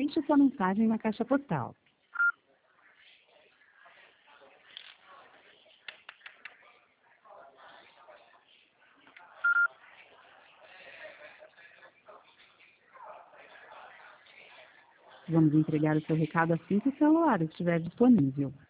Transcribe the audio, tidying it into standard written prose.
deixe sua mensagem na caixa postal. Vamos entregar o seu recado assim que o celular estiver disponível.